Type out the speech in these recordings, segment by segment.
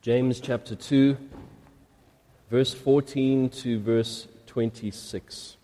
James chapter 2, verse 14 to verse 26.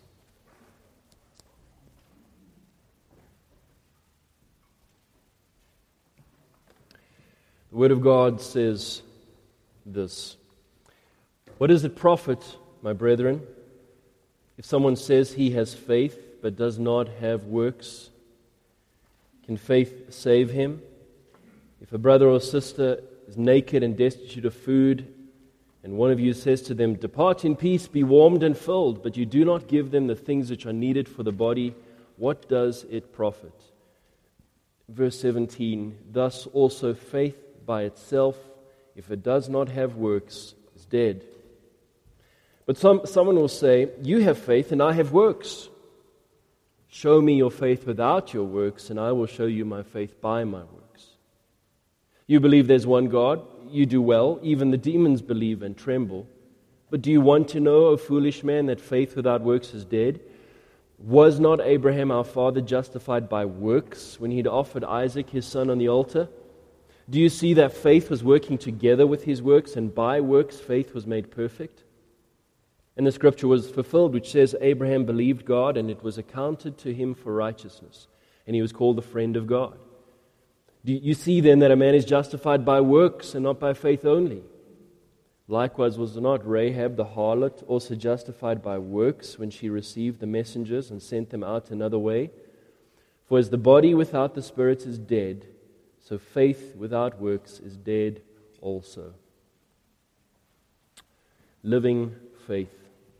The Word of God says this: "What does it profit, my brethren, if someone says he has faith but does not have works? Can faith save him? If a brother or sister is naked and destitute of food, and one of you says to them, 'Depart in peace, be warmed and filled,' but you do not give them the things which are needed for the body, what does it profit?" Verse 17, "Thus also faith by itself, if it does not have works, is dead. But someone will say, 'You have faith and I have works. Show me your faith without your works, and I will show you my faith by my works.' You believe there's one God, you do well, even the demons believe and tremble. But do you want to know, O foolish man, that faith without works is dead? Was not Abraham our father justified by works when he'd offered Isaac his son on the altar? Do you see that faith was working together with his works, and by works faith was made perfect? And the scripture was fulfilled, which says, Abraham believed God, and it was accounted to him for righteousness, and he was called the friend of God. Do you see then that a man is justified by works and not by faith only? Likewise, was not Rahab the harlot also justified by works when she received the messengers and sent them out another way? For as the body without the spirit is dead, so faith without works is dead also." Living faith.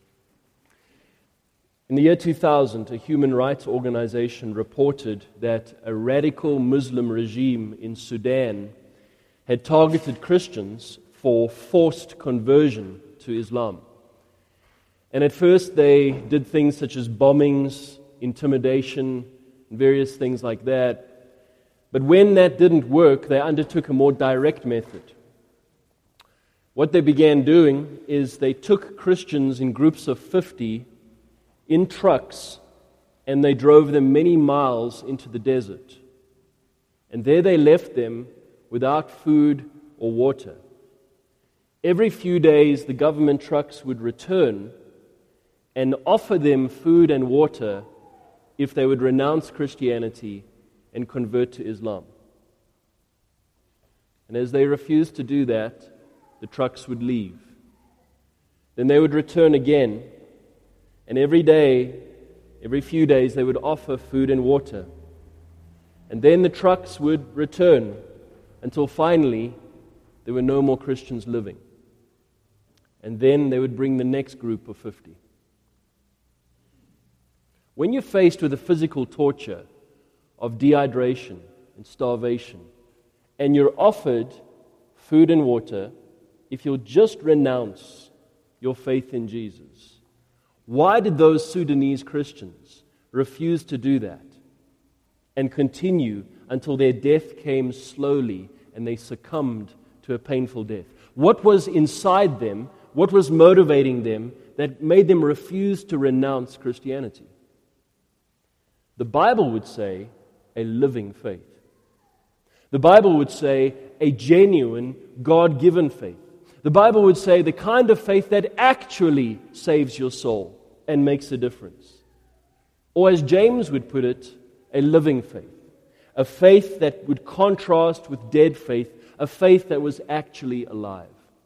In the year 2000, a human rights organization reported that a radical Muslim regime in Sudan had targeted Christians for forced conversion to Islam. And at first they did things such as bombings, intimidation, and various things like that. But when that didn't work, they undertook a more direct method. What they began doing is they took Christians in groups of 50 in trucks, and they drove them many miles into the desert. And there they left them without food or water. Every few days, the government trucks would return and offer them food and water if they would renounce Christianity and convert to Islam. And as they refused to do that, the trucks would leave. Then they would return again, and every day, every few days, they would offer food and water. And then the trucks would return until finally there were no more Christians living. And then they would bring the next group of 50. When you're faced with the physical torture of dehydration and starvation, and you're offered food and water, if you'll just renounce your faith in Jesus, why did those Sudanese Christians refuse to do that and continue until their death came slowly and they succumbed to a painful death? What was inside them, what was motivating them that made them refuse to renounce Christianity? The Bible would say a living faith. The Bible would say a genuine, God-given faith. The Bible would say the kind of faith that actually saves your soul and makes a difference. Or as James would put it, a living faith. A faith that would contrast with dead faith, a faith that was actually alive.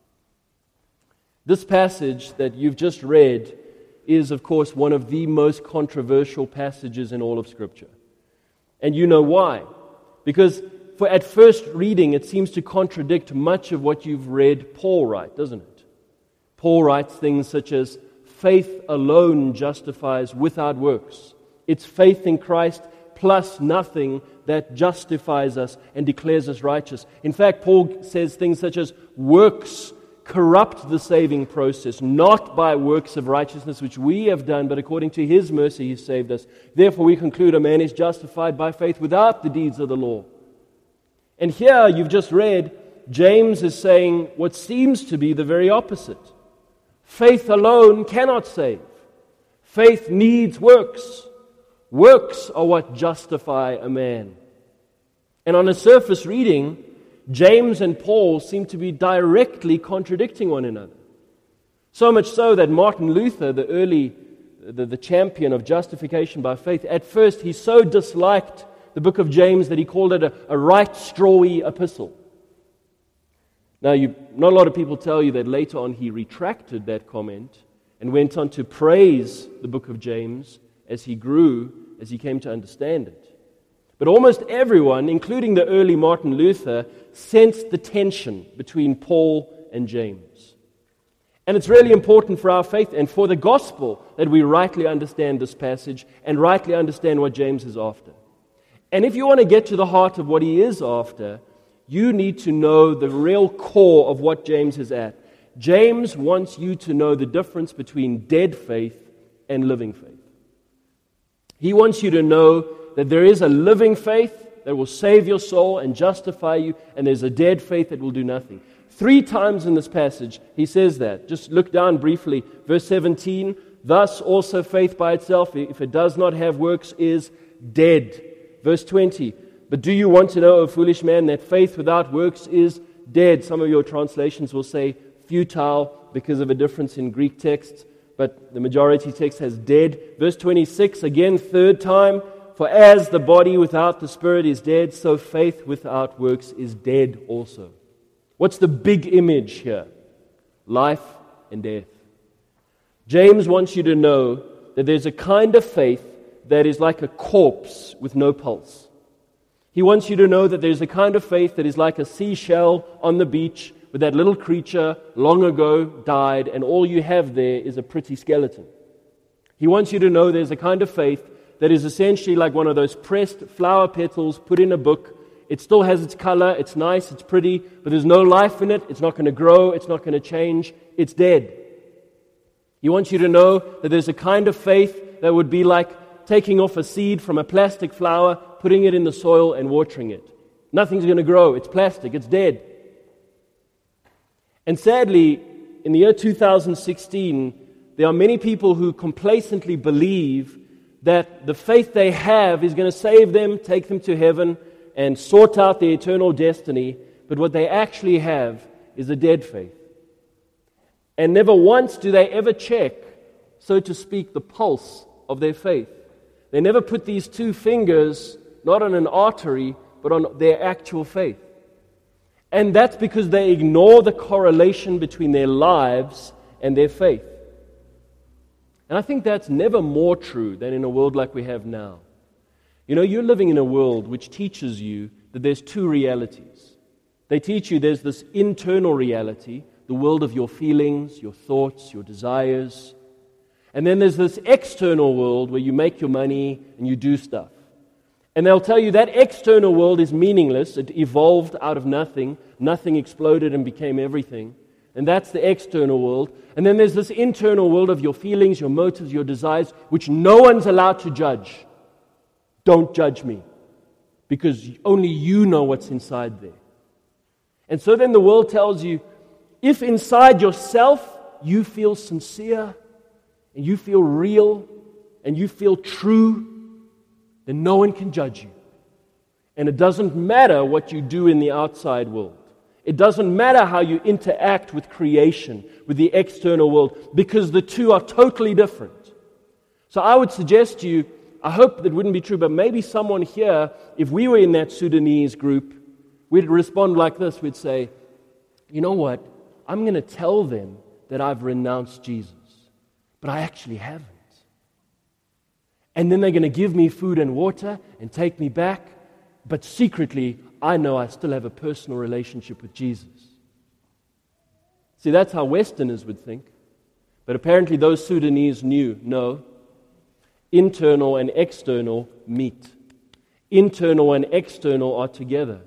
This passage that you've just read is, of course, one of the most controversial passages in all of Scripture. And you know why? Because at first reading, it seems to contradict much of what you've read Paul write, doesn't it? Paul writes things such as, faith alone justifies without works. It's faith in Christ plus nothing that justifies us and declares us righteous. In fact, Paul says things such as, works corrupt the saving process, not by works of righteousness which we have done, but according to His mercy He saved us. Therefore we conclude a man is justified by faith without the deeds of the law. And here, you've just read, James is saying what seems to be the very opposite. Faith alone cannot save. Faith needs works. Works are what justify a man. And on a surface reading, James and Paul seem to be directly contradicting one another. So much so that Martin Luther, the champion of justification by faith, at first he so disliked the book of James that he called it a right strawy epistle. Now, not a lot of people tell you that later on he retracted that comment and went on to praise the book of James as he grew, as he came to understand it. But almost everyone, including the early Martin Luther, sensed the tension between Paul and James. And it's really important for our faith and for the gospel that we rightly understand this passage and rightly understand what James is after. And if you want to get to the heart of what he is after, you need to know the real core of what James is at. James wants you to know the difference between dead faith and living faith. He wants you to know that there is a living faith that will save your soul and justify you, and there's a dead faith that will do nothing. 3 times in this passage, he says that. Just look down briefly. Verse 17, thus also faith by itself, if it does not have works, is dead. Verse 20, but do you want to know, O foolish man, that faith without works is dead? Some of your translations will say futile because of a difference in Greek texts, but the majority text has dead. Verse 26, again, 3rd time, for as the body without the spirit is dead, so faith without works is dead also. What's the big image here? Life and death. James wants you to know that there's a kind of faith that is like a corpse with no pulse. He wants you to know that there's a kind of faith that is like a seashell on the beach where that little creature long ago died and all you have there is a pretty skeleton. He wants you to know there's a kind of faith that is essentially like one of those pressed flower petals put in a book. It still has its color, it's nice, it's pretty, but there's no life in it, it's not going to grow, it's not going to change, it's dead. He wants you to know that there's a kind of faith that would be like taking off a seed from a plastic flower, putting it in the soil and watering it. Nothing's going to grow, it's plastic, it's dead. And sadly, in the year 2016, there are many people who complacently believe that the faith they have is going to save them, take them to heaven, and sort out their eternal destiny, but what they actually have is a dead faith. And never once do they ever check, so to speak, the pulse of their faith. They never put these 2 fingers, not on an artery, but on their actual faith. And that's because they ignore the correlation between their lives and their faith. And I think that's never more true than in a world like we have now. You know, you're living in a world which teaches you that there's 2 realities. They teach you there's this internal reality, the world of your feelings, your thoughts, your desires. And then there's this external world where you make your money and you do stuff. And they'll tell you that external world is meaningless. It evolved out of nothing. Nothing exploded and became everything. And that's the external world. And then there's this internal world of your feelings, your motives, your desires, which no one's allowed to judge. Don't judge me, because only you know what's inside there. And so then the world tells you, if inside yourself you feel sincere, and you feel real, and you feel true, then no one can judge you. And it doesn't matter what you do in the outside world. It doesn't matter how you interact with creation, with the external world, because the 2 are totally different. So I would suggest to you, I hope that wouldn't be true, but maybe someone here, if we were in that Sudanese group, we'd respond like this. We'd say, you know what? I'm going to tell them that I've renounced Jesus, but I actually haven't. And then they're going to give me food and water and take me back, but secretly, I know I still have a personal relationship with Jesus. See, that's how Westerners would think. But apparently those Sudanese knew, no, internal and external meet. Internal and external are together.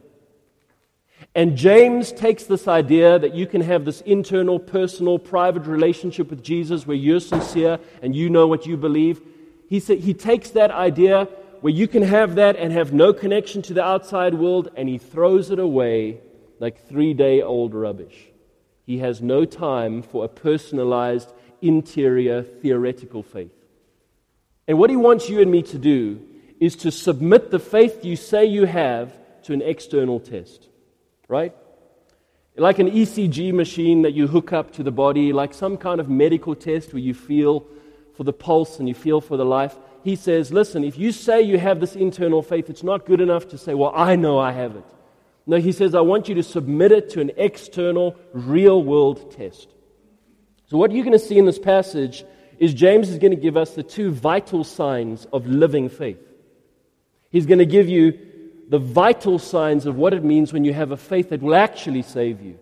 And James takes this idea that you can have this internal, personal, private relationship with Jesus where you're sincere and you know what you believe. He takes that idea where you can have that and have no connection to the outside world, and he throws it away like 3-day-old rubbish. He has no time for a personalized, interior, theoretical faith. And what he wants you and me to do is to submit the faith you say you have to an external test. right? Like an ECG machine that you hook up to the body, like some kind of medical test where you feel for the pulse and you feel for the life. He says, listen, if you say you have this internal faith, it's not good enough to say, well, I know I have it. No, he says, I want you to submit it to an external, real-world test. So what you're going to see in this passage is James is going to give us the two vital signs of living faith. He's going to give you the vital signs of what it means when you have a faith that will actually save you.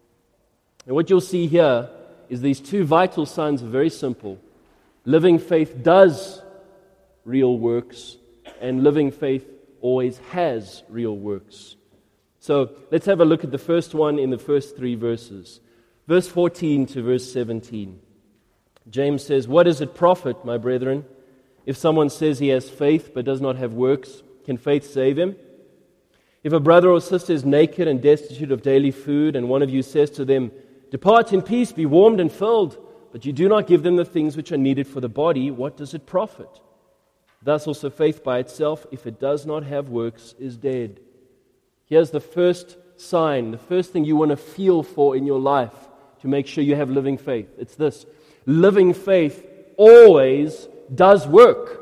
And what you'll see here is these two vital signs are very simple. Living faith does real works, and living faith always has real works. So let's have a look at the first one in the first 3 verses. Verse 14 to verse 17. James says, "What does it profit, my brethren, if someone says he has faith but does not have works? Can faith save him? If a brother or sister is naked and destitute of daily food, and one of you says to them, 'Depart in peace, be warmed and filled,' but you do not give them the things which are needed for the body, what does it profit? Thus also faith by itself, if it does not have works, is dead." Here's the first sign, the first thing you want to feel for in your life to make sure you have living faith. It's this: living faith always does work.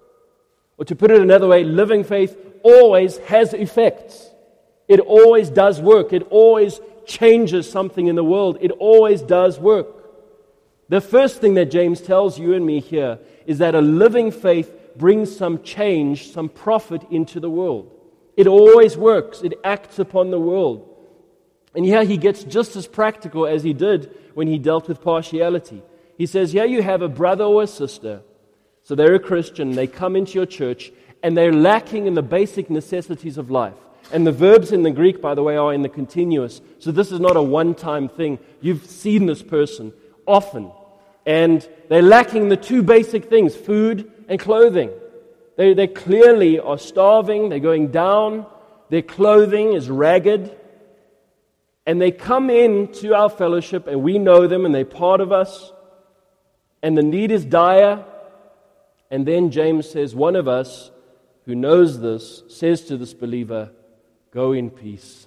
Or to put it another way, living faith always has effects. It always does work. It always changes something in the world. It always does work. The first thing that James tells you and me here is that a living faith brings some change, some profit into the world. It always works. It acts upon the world. And here he gets just as practical as he did when he dealt with partiality. He says, here you have a brother or a sister. So they're a Christian, they come into your church, and they're lacking in the basic necessities of life. And the verbs in the Greek, by the way, are in the continuous. So this is not a one-time thing. You've seen this person often. And they're lacking the two basic things, food and clothing. They clearly are starving, they're going down, their clothing is ragged. And they come into our fellowship, and we know them, and they're part of us. And the need is dire. And then James says, one of us who knows this says to this believer, "Go in peace,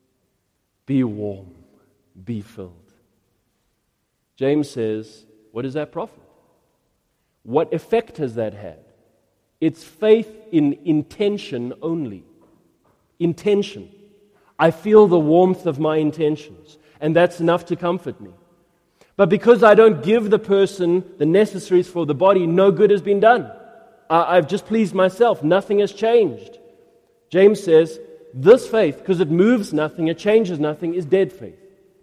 be warm, be filled." James says, what does that profit? What effect has that had? It's faith in intention only. Intention. I feel the warmth of my intentions, and that's enough to comfort me. But because I don't give the person the necessaries for the body, no good has been done. I've just pleased myself. Nothing has changed. James says, this faith, because it moves nothing, it changes nothing, is dead faith.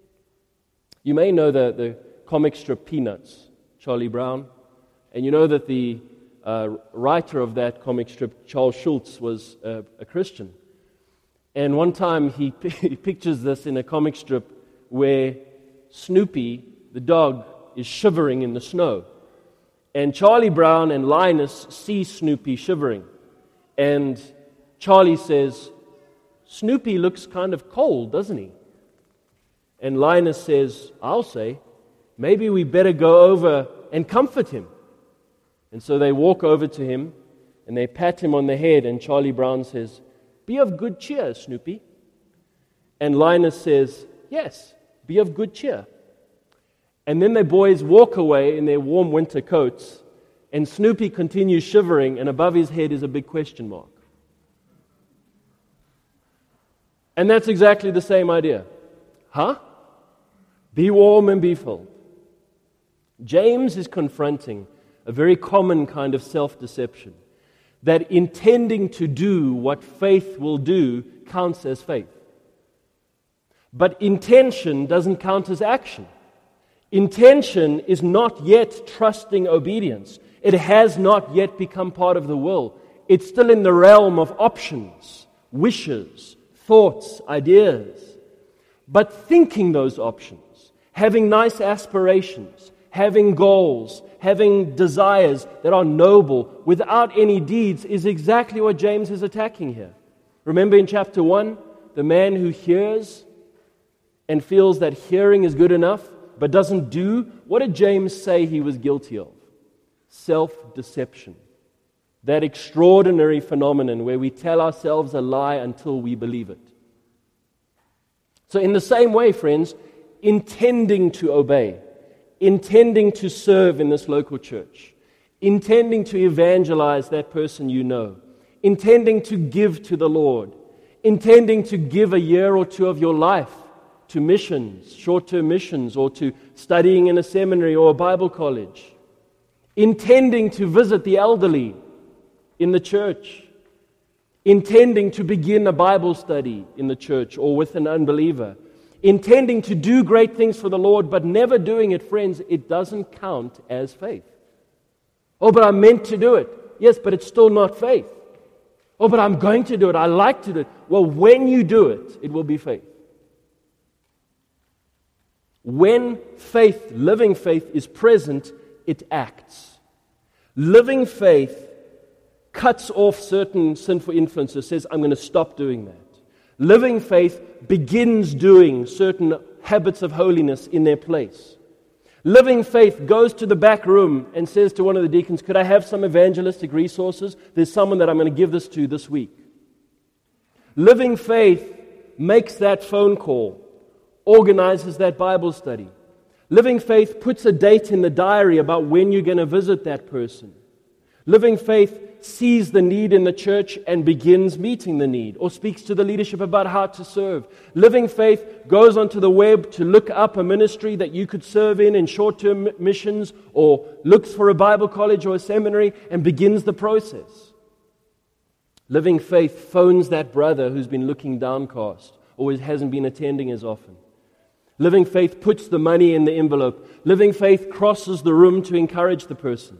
You may know the comic strip Peanuts, Charlie Brown. And you know that the writer of that comic strip, Charles Schulz, was a Christian. And one time he pictures this in a comic strip where Snoopy, the dog, is shivering in the snow. And Charlie Brown and Linus see Snoopy shivering. And Charlie says, "Snoopy looks kind of cold, doesn't he?" And Linus says, "I'll say, maybe we better go over and comfort him." And so they walk over to him, and they pat him on the head, and Charlie Brown says, "Be of good cheer, Snoopy." And Linus says, "Yes, be of good cheer." And then the boys walk away in their warm winter coats, and Snoopy continues shivering, and above his head is a big question mark. And that's exactly the same idea. Huh? Be warm and be filled. James is confronting a very common kind of self-deception, that intending to do what faith will do counts as faith. But intention doesn't count as action. Intention is not yet trusting obedience. It has not yet become part of the will. It's still in the realm of options, wishes, thoughts, ideas. But thinking those options, having nice aspirations, having goals, having desires that are noble without any deeds is exactly what James is attacking here. Remember in chapter 1, the man who hears and feels that hearing is good enough but doesn't do, what did James say he was guilty of? Self-deception. That extraordinary phenomenon where we tell ourselves a lie until we believe it. So in the same way, friends, intending to obey, intending to serve in this local church, intending to evangelize that person you know, intending to give to the Lord, intending to give a year or two of your life to missions, short-term missions, or to studying in a seminary or a Bible college, intending to visit the elderly in the church, intending to begin a Bible study in the church or with an unbeliever, intending to do great things for the Lord, but never doing it, friends, it doesn't count as faith. Oh, but I meant to do it. Yes, but it's still not faith. Oh, but I'm going to do it. I like to do it. Well, when you do it, it will be faith. When faith, living faith, is present, it acts. Living faith cuts off certain sinful influences, says, I'm going to stop doing that. Living faith begins doing certain habits of holiness in their place. Living faith goes to the back room and says to one of the deacons, could I have some evangelistic resources? There's someone that I'm going to give this to this week. Living faith makes that phone call, organizes that Bible study. Living faith puts a date in the diary about when you're going to visit that person. Living faith sees the need in the church and begins meeting the need, or speaks to the leadership about how to serve. Living faith goes onto the web to look up a ministry that you could serve in short-term missions, or looks for a Bible college or a seminary and begins the process. Living faith phones that brother who's been looking downcast or hasn't been attending as often. Living faith puts the money in the envelope. Living faith crosses the room to encourage the person.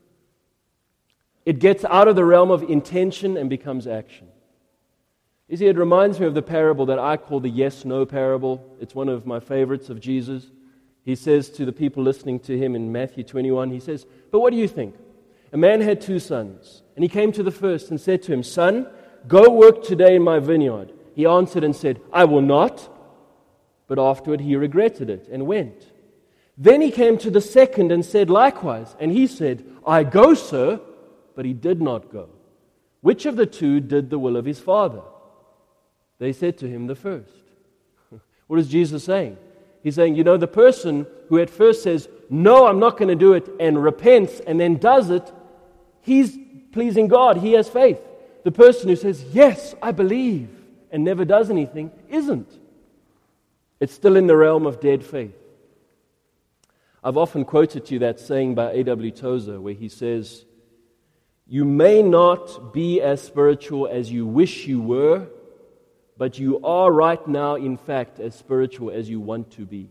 It gets out of the realm of intention and becomes action. You see, it reminds me of the parable that I call the yes-no parable. It's one of my favorites of Jesus. He says to the people listening to him in Matthew 21, he says, but what do you think? A man had 2 sons, and he came to the first and said to him, son, go work today in my vineyard. He answered and said, I will not. But afterward he regretted it and went. Then he came to the second and said likewise, and he said, I go, sir. But he did not go. Which of the 2 did the will of his father? They said to him, the first. What is Jesus saying? He's saying, the person who at first says, no, I'm not going to do it, and repents and then does it, he's pleasing God. He has faith. The person who says, yes, I believe, and never does anything, isn't. It's still in the realm of dead faith. I've often quoted to you that saying by A.W. Tozer, where he says, you may not be as spiritual as you wish you were, but you are right now, in fact, as spiritual as you want to be.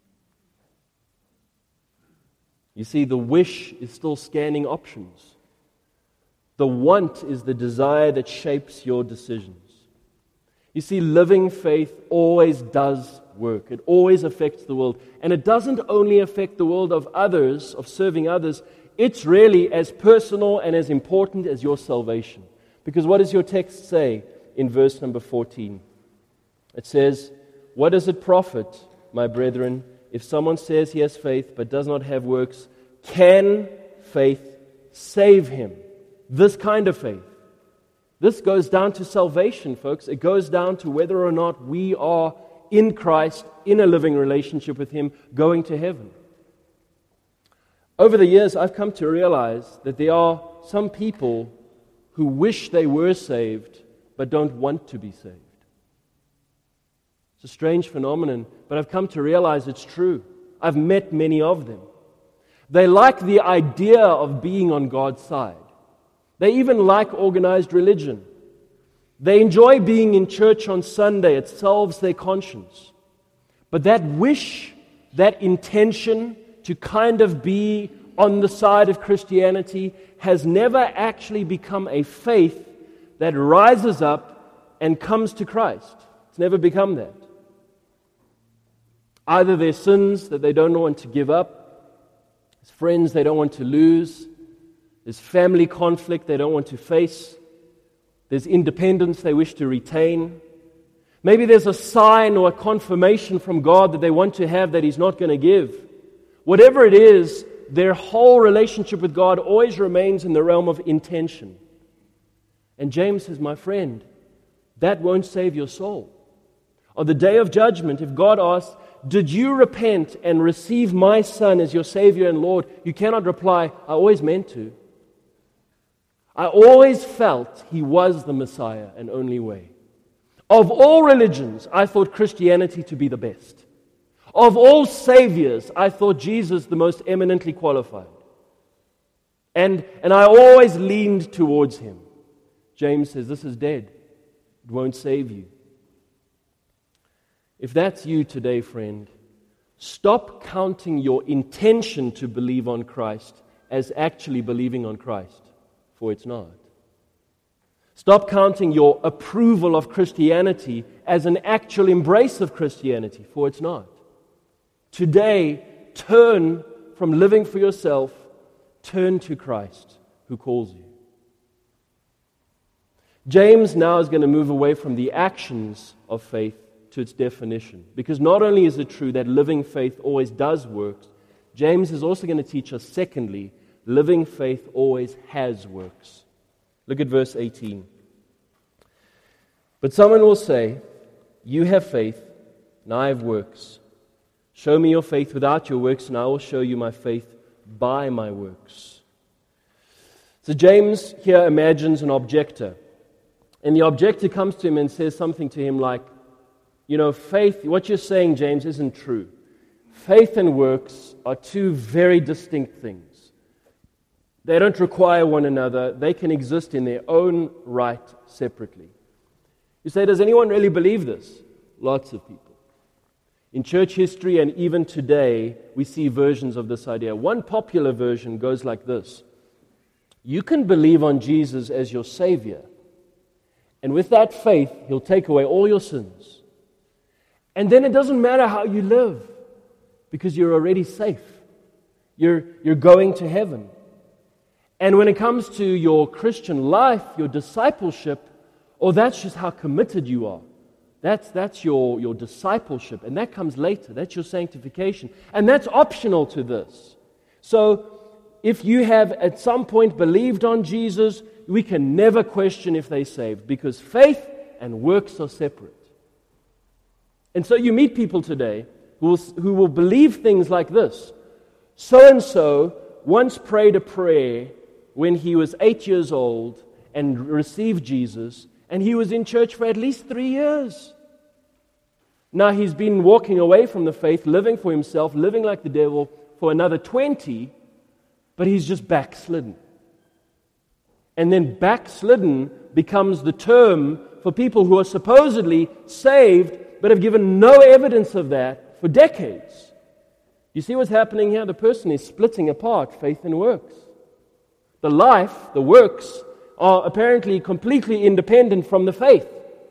You see, the wish is still scanning options. The want is the desire that shapes your decisions. You see, living faith always does work. It always affects the world. And it doesn't only affect the world of others, of serving others. It's really as personal and as important as your salvation. Because what does your text say in verse number 14? It says, what does it profit, my brethren, if someone says he has faith but does not have works? Can faith save him? This kind of faith. This goes down to salvation, folks. It goes down to whether or not we are in Christ, in a living relationship with Him, going to heaven. Over the years, I've come to realize that there are some people who wish they were saved, but don't want to be saved. It's a strange phenomenon, but I've come to realize it's true. I've met many of them. They like the idea of being on God's side. They even like organized religion. They enjoy being in church on Sunday. It salves their conscience. But that wish, that intention to kind of be on the side of Christianity has never actually become a faith that rises up and comes to Christ. It's never become that. Either their sins that they don't want to give up, there's friends they don't want to lose, there's family conflict they don't want to face, there's independence they wish to retain. Maybe there's a sign or a confirmation from God that they want to have that He's not going to give. Whatever it is, their whole relationship with God always remains in the realm of intention. And James says, my friend, that won't save your soul. On the day of judgment, if God asks, did you repent and receive my Son as your Savior and Lord? You cannot reply, I always meant to. I always felt He was the Messiah and only way. Of all religions, I thought Christianity to be the best. Of all saviors, I thought Jesus the most eminently qualified. And I always leaned towards Him. James says, this is dead. It won't save you. If that's you today, friend, stop counting your intention to believe on Christ as actually believing on Christ, for it's not. Stop counting your approval of Christianity as an actual embrace of Christianity, for it's not. Today, turn from living for yourself, turn to Christ who calls you. James now is going to move away from the actions of faith to its definition. Because not only is it true that living faith always does works, James is also going to teach us, secondly, living faith always has works. Look at verse 18. But someone will say, you have faith, and I have works. Show me your faith without your works, and I will show you my faith by my works. So James here imagines an objector. And the objector comes to him and says something to him like, faith, what you're saying, James, isn't true. Faith and works are two very distinct things. They don't require one another. They can exist in their own right separately. You say, does anyone really believe this? Lots of people. In church history and even today, we see versions of this idea. One popular version goes like this. You can believe on Jesus as your Savior, and with that faith, He'll take away all your sins. And then it doesn't matter how you live, because you're already safe. You're going to heaven. And when it comes to your Christian life, your discipleship, that's just how committed you are. That's your discipleship, and that comes later. That's your sanctification. And that's optional to this. So, if you have at some point believed on Jesus, we can never question if they're saved, because faith and works are separate. And so you meet people today who will believe things like this. So-and-so once prayed a prayer when he was 8 years old and received Jesus, and he was in church for at least 3 years. Now he's been walking away from the faith, living for himself, living like the devil for another 20, but he's just backslidden. And then backslidden becomes the term for people who are supposedly saved, but have given no evidence of that for decades. You see what's happening here? The person is splitting apart faith and works. The life, the works, are apparently completely independent from the faith.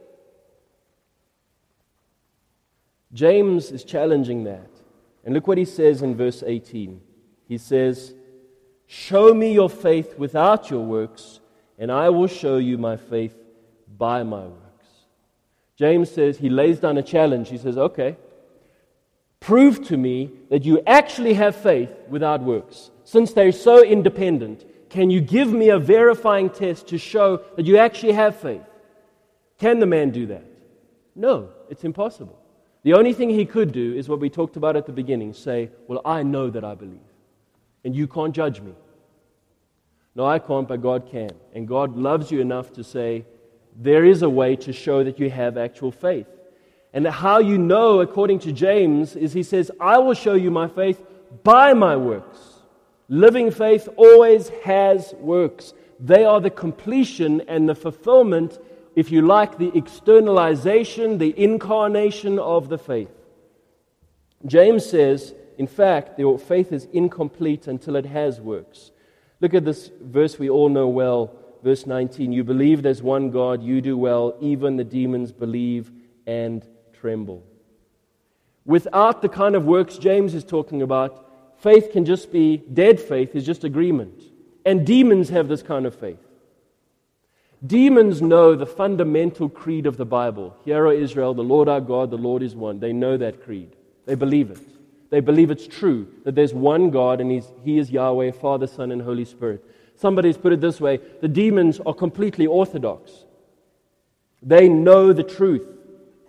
James is challenging that. And look what he says in verse 18. He says, show me your faith without your works, and I will show you my faith by my works. James says, he lays down a challenge. He says, okay, prove to me that you actually have faith without works. Since they're so independent, can you give me a verifying test to show that you actually have faith? Can the man do that? No, it's impossible. The only thing he could do is what we talked about at the beginning, say, well, I know that I believe, and you can't judge me. No, I can't, but God can. And God loves you enough to say, there is a way to show that you have actual faith. And how you know, according to James, is he says, I will show you my faith by my works. Living faith always has works. They are the completion and the fulfillment, if you like, the externalization, the incarnation of the faith. James says, in fact, your faith is incomplete until it has works. Look at this verse we all know well, verse 19. You believe there's one God, you do well, even the demons believe and tremble. Without the kind of works James is talking about, faith can just be, dead faith is just agreement. And demons have this kind of faith. Demons know the fundamental creed of the Bible. Hear, O Israel, the Lord our God, the Lord is one. They know that creed. They believe it. They believe it's true, that there's one God and He is Yahweh, Father, Son, and Holy Spirit. Somebody's put it this way, the demons are completely orthodox. They know the truth.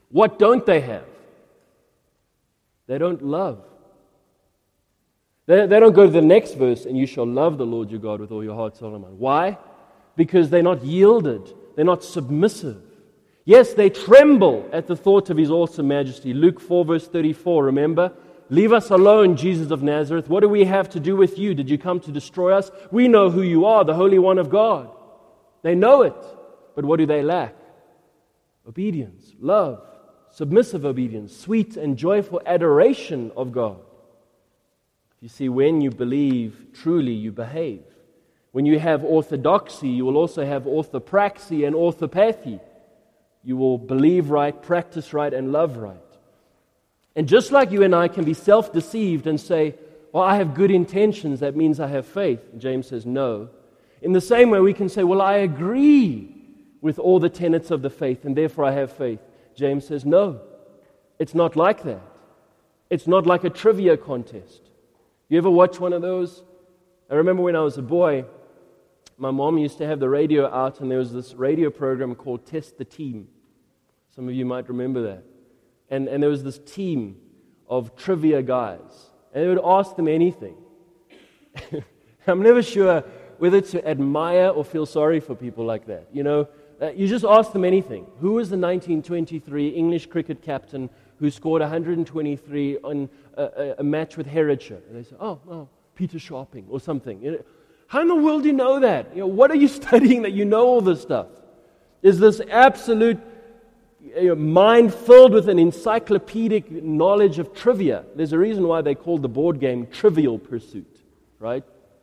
What don't they have? They don't love. They don't go to the next verse, and you shall love the Lord your God with all your heart, soul, and mind. Why? Because they're not yielded. They're not submissive. Yes, they tremble at the thought of His awesome majesty. Luke 4 verse 34, remember? Leave us alone, Jesus of Nazareth. What do we have to do with you? Did you come to destroy us? We know who you are, the Holy One of God. They know it. But what do they lack? Obedience, love, submissive obedience, sweet and joyful adoration of God. You see, when you believe, truly you behave. When you have orthodoxy, you will also have orthopraxy and orthopathy. You will believe right, practice right, and love right. And just like you and I can be self-deceived and say, well, I have good intentions, that means I have faith. James says no. In the same way, we can say, well, I agree with all the tenets of the faith, and therefore I have faith. James says no. It's not like that. It's not like a trivia contest. You ever watch one of those? I remember when I was a boy, my mom used to have the radio out, and there was this radio program called Test the Team. Some of you might remember that. And there was this team of trivia guys, and they would ask them anything. I'm never sure whether to admire or feel sorry for people like that. You know, you just ask them anything. Who was the 1923 English cricket captain who scored 123 on a match with Herefordshire? And they say, oh, Peter Sharping or something. You know, how in the world do you know that? You know, what are you studying that you know all this stuff? Is this absolute mind filled with an encyclopedic knowledge of trivia? There's a reason why they called the board game Trivial Pursuit, right?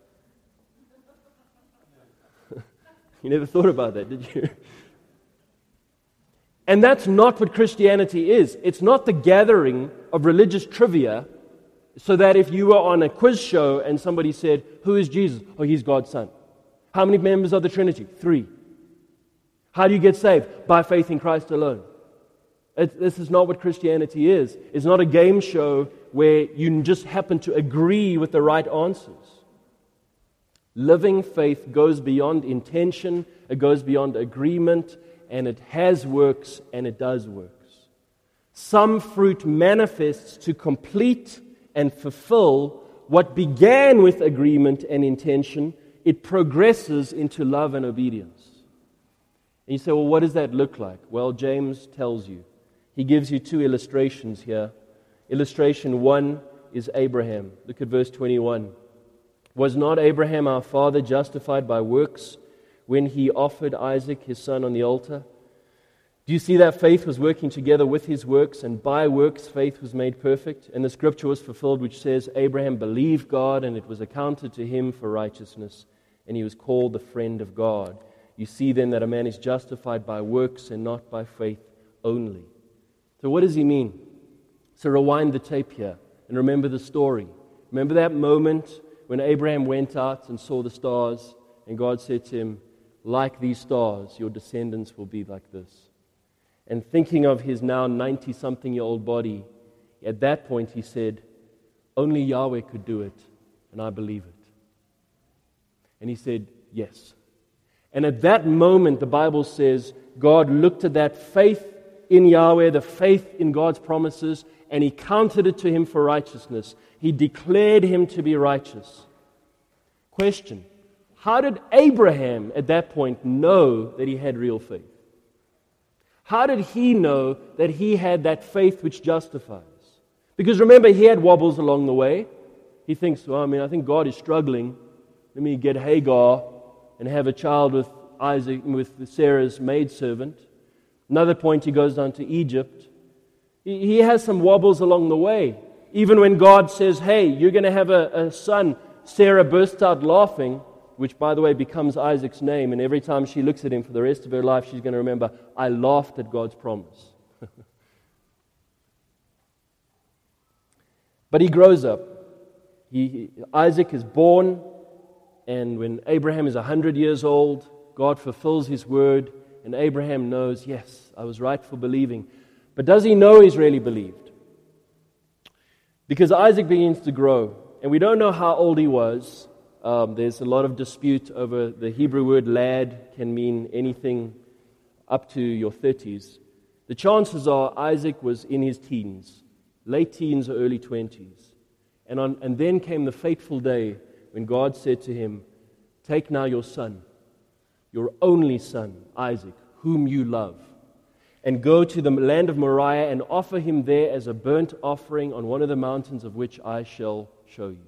You never thought about that, did you? And that's not what Christianity is. It's not the gathering of religious trivia so that if you were on a quiz show and somebody said, who is Jesus? Oh, He's God's Son. How many members of the Trinity? 3. How do you get saved? By faith in Christ alone. This is not what Christianity is. It's not a game show where you just happen to agree with the right answers. Living faith goes beyond intention, it goes beyond agreement, and it has works and it does works. Some fruit manifests to complete and fulfill what began with agreement and intention. It progresses into love and obedience. And you say, well, what does that look like? Well, James tells you. He gives you 2 illustrations here. Illustration 1 is Abraham. Look at verse 21. Was not Abraham our father justified by works when he offered Isaac his son on the altar? Do you see that faith was working together with his works, and by works faith was made perfect? And the scripture was fulfilled which says, Abraham believed God, and it was accounted to him for righteousness, and he was called the friend of God. You see then that a man is justified by works and not by faith only. So what does he mean? So rewind the tape here and remember the story. Remember that moment when Abraham went out and saw the stars, and God said to him, like these stars, your descendants will be like this. And thinking of his now 90-something-year-old body, at that point he said, only Yahweh could do it, and I believe it. And he said, yes. And at that moment, the Bible says, God looked at that faith in Yahweh, the faith in God's promises, and He counted it to him for righteousness. He declared him to be righteous. Question: how did Abraham at that point know that he had real faith? How did he know that he had that faith which justifies? Because remember, he had wobbles along the way. He thinks, I think God is struggling. Let me get Hagar and have a child with Isaac, with Sarah's maidservant. Another point, he goes down to Egypt. He has some wobbles along the way. Even when God says, hey, you're going to have a son, Sarah bursts out laughing, which, by the way, becomes Isaac's name. And every time she looks at him for the rest of her life, she's going to remember, I laughed at God's promise. But he grows up. Isaac is born, and when Abraham is 100 years old, God fulfills His word, and Abraham knows, yes, I was right for believing. But does he know he's really believed? Because Isaac begins to grow, and we don't know how old he was. There's a lot of dispute over the Hebrew word lad, can mean anything up to your 30s. The chances are Isaac was in his teens, late teens or early 20s. And then came the fateful day when God said to him, "Take now your son, your only son, Isaac, whom you love, and go to the land of Moriah and offer him there as a burnt offering on one of the mountains of which I shall show you."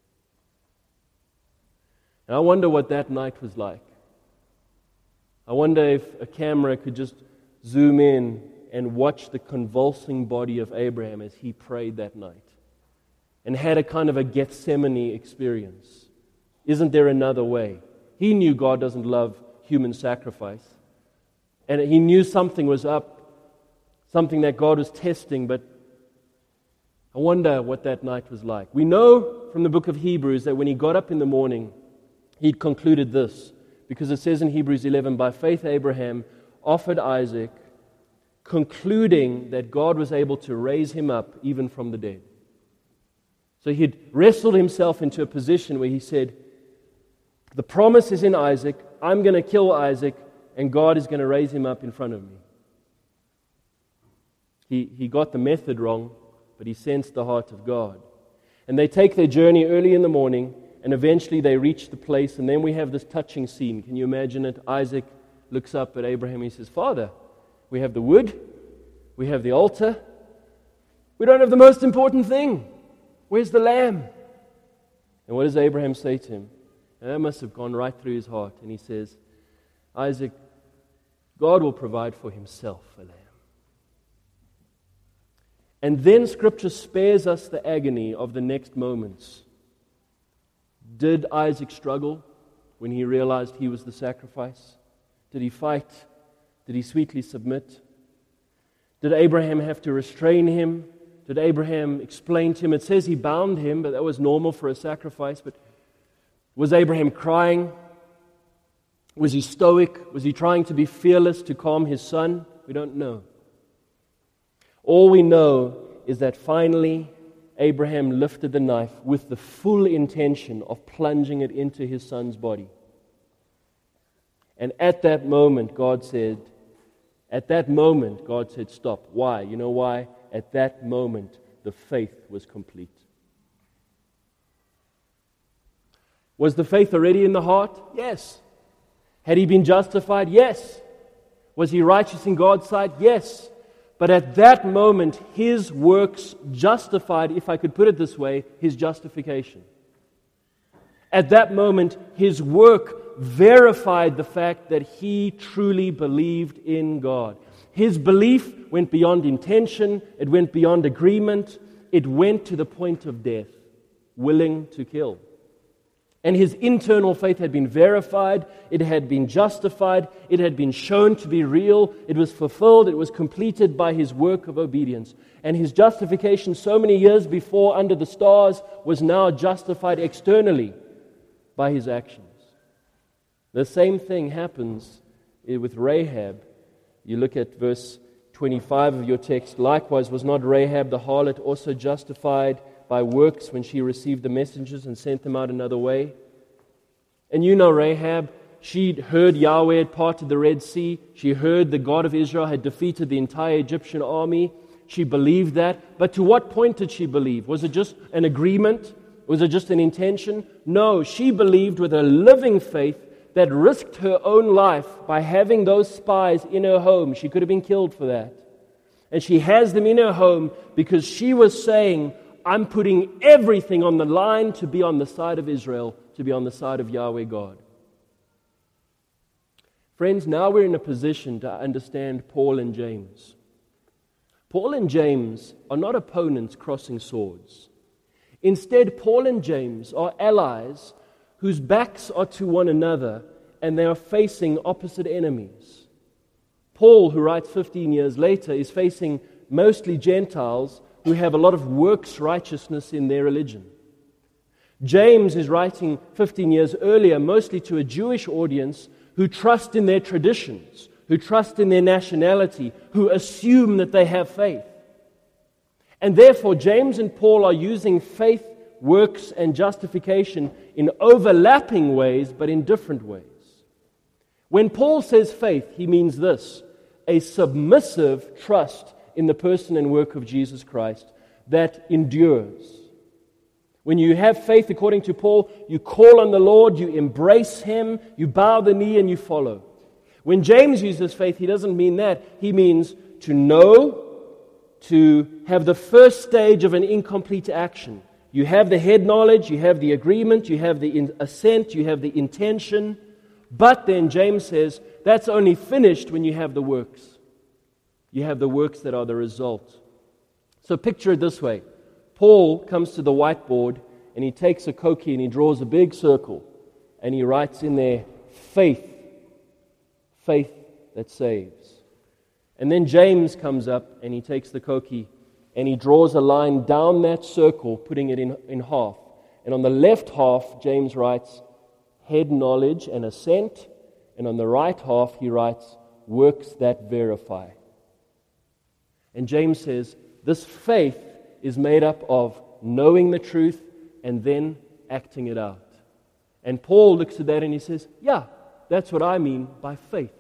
And I wonder what that night was like. I wonder if a camera could just zoom in and watch the convulsing body of Abraham as he prayed that night and had a kind of a Gethsemane experience. Isn't there another way? He knew God doesn't love human sacrifice. And he knew something was up, something that God was testing, but I wonder what that night was like. We know from the book of Hebrews that when he got up in the morning, he'd concluded this, because it says in Hebrews 11, "By faith Abraham offered Isaac, concluding that God was able to raise him up even from the dead." So he'd wrestled himself into a position where he said, the promise is in Isaac, I'm going to kill Isaac, and God is going to raise him up in front of me. He got the method wrong, but he sensed the heart of God. And they take their journey early in the morning, and eventually they reach the place, and then we have this touching scene. Can you imagine it? Isaac looks up at Abraham and he says, "Father, we have the wood, we have the altar, we don't have the most important thing. Where's the lamb?" And what does Abraham say to him? And that must have gone right through his heart. And he says, "Isaac, God will provide for himself a lamb." And then Scripture spares us the agony of the next moments. Did Isaac struggle when he realized he was the sacrifice? Did he fight? Did he sweetly submit? Did Abraham have to restrain him? Did Abraham explain to him? It says he bound him, but that was normal for a sacrifice. But was Abraham crying? Was he stoic? Was he trying to be fearless to calm his son? We don't know. All we know is that finally Abraham lifted the knife with the full intention of plunging it into his son's body. And at that moment, God said, stop. Why? You know why? At that moment, the faith was complete. Was the faith already in the heart? Yes. Had he been justified? Yes. Was he righteous in God's sight? Yes. But at that moment, his works justified, if I could put it this way, his justification. At that moment, his work verified the fact that he truly believed in God. His belief went beyond intention, it went beyond agreement, it went to the point of death, willing to kill. And his internal faith had been verified, it had been justified, it had been shown to be real, it was fulfilled, it was completed by his work of obedience. And his justification so many years before under the stars was now justified externally by his actions. The same thing happens with Rahab. You look at verse 25 of your text. "Likewise was not Rahab the harlot also justified by works when she received the messengers and sent them out another way?" And you know Rahab, she'd heard Yahweh had parted the Red Sea. She heard the God of Israel had defeated the entire Egyptian army. She believed that. But to what point did she believe? Was it just an agreement? Was it just an intention? No, she believed with a living faith that risked her own life by having those spies in her home. She could have been killed for that. And she has them in her home because she was saying, I'm putting everything on the line to be on the side of Israel, to be on the side of Yahweh God. Friends, now we're in a position to understand Paul and James. Paul and James are not opponents crossing swords. Instead, Paul and James are allies whose backs are to one another and they are facing opposite enemies. Paul, who writes 15 years later, is facing mostly Gentiles who have a lot of works righteousness in their religion. James is writing 15 years earlier mostly to a Jewish audience who trust in their traditions, who trust in their nationality, who assume that they have faith. And therefore, James and Paul are using faith, works, and justification in overlapping ways, but in different ways. When Paul says faith, he means this: a submissive trust in the person and work of Jesus Christ that endures. When you have faith, according to Paul, you call on the Lord, you embrace Him, you bow the knee, and you follow. When James uses faith, he doesn't mean that. He means to know, to have the first stage of an incomplete action. You have the head knowledge, you have the agreement, you have the assent, you have the intention. But then James says, that's only finished when you have the works. You have the works that are the result. So picture it this way. Paul comes to the whiteboard and he takes a Koki and he draws a big circle and he writes in there, faith. Faith that saves. And then James comes up and he takes the Koki and he draws a line down that circle, putting it in half. And on the left half, James writes head knowledge and assent. And on the right half, he writes works that verify. And James says, this faith is made up of knowing the truth and then acting it out. And Paul looks at that and he says, yeah, that's what I mean by faith.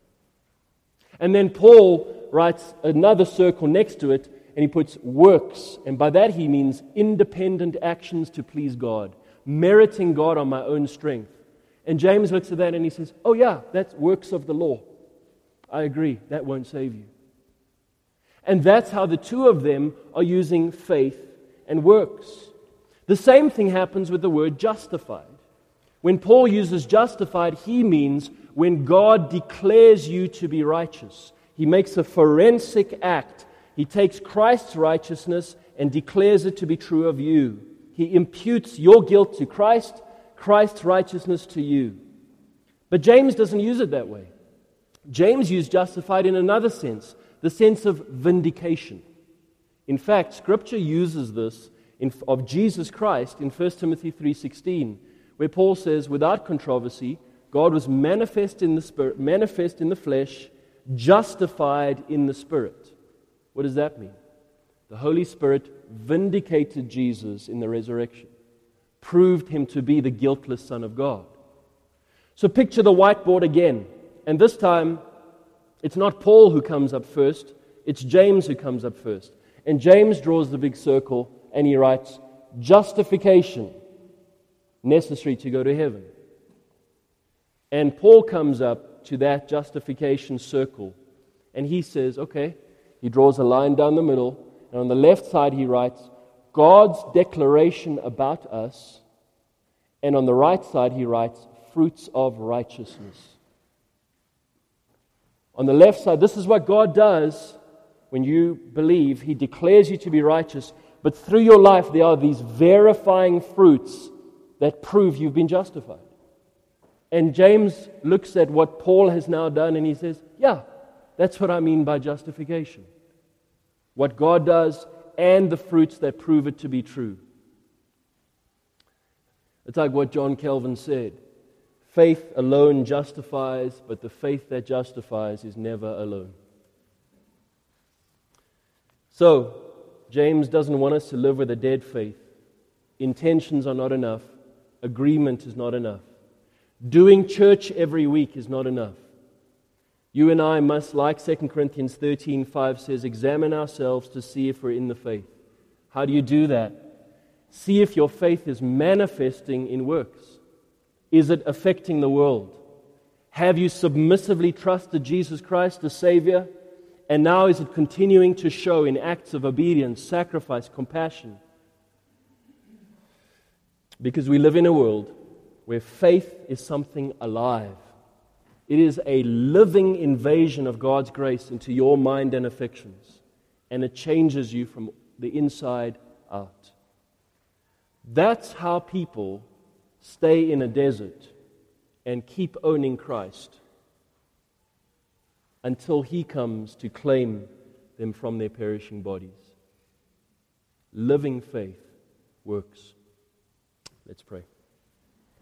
And then Paul writes another circle next to it and he puts works. And by that he means independent actions to please God, meriting God on my own strength. And James looks at that and he says, oh yeah, that's works of the law. I agree, that won't save you. And that's how the two of them are using faith and works. The same thing happens with the word justified. When Paul uses justified, he means when God declares you to be righteous. He makes a forensic act. He takes Christ's righteousness and declares it to be true of you. He imputes your guilt to Christ, Christ's righteousness to you. But James doesn't use it that way. James used justified in another sense, the sense of vindication. In fact, Scripture uses this of Jesus Christ in 1 Timothy 3:16, where Paul says, without controversy, God was manifest in the Spirit, manifest in the flesh, justified in the Spirit. What does that mean? The Holy Spirit vindicated Jesus in the resurrection, proved Him to be the guiltless Son of God. So picture the whiteboard again, and this time it's not Paul who comes up first, it's James who comes up first. And James draws the big circle and he writes, justification, necessary to go to heaven. And Paul comes up to that justification circle and he says, okay, he draws a line down the middle, and on the left side he writes, God's declaration about us, and on the right side he writes, fruits of righteousness. On the left side, this is what God does when you believe. He declares you to be righteous, but through your life there are these verifying fruits that prove you've been justified. And James looks at what Paul has now done and he says, yeah, that's what I mean by justification. What God does and the fruits that prove it to be true. It's like what John Calvin said. Faith alone justifies, but the faith that justifies is never alone. So, James doesn't want us to live with a dead faith. Intentions are not enough. Agreement is not enough. Doing church every week is not enough. You and I must, like 2 Corinthians 13:5 says, examine ourselves to see if we're in the faith. How do you do that? See if your faith is manifesting in works. Is it affecting the world? Have you submissively trusted Jesus Christ as Savior? And now is it continuing to show in acts of obedience, sacrifice, compassion? Because we live in a world where faith is something alive. It is a living invasion of God's grace into your mind and affections. And it changes you from the inside out. That's how people stay in a desert and keep owning Christ until He comes to claim them from their perishing bodies. Living faith works. Let's pray.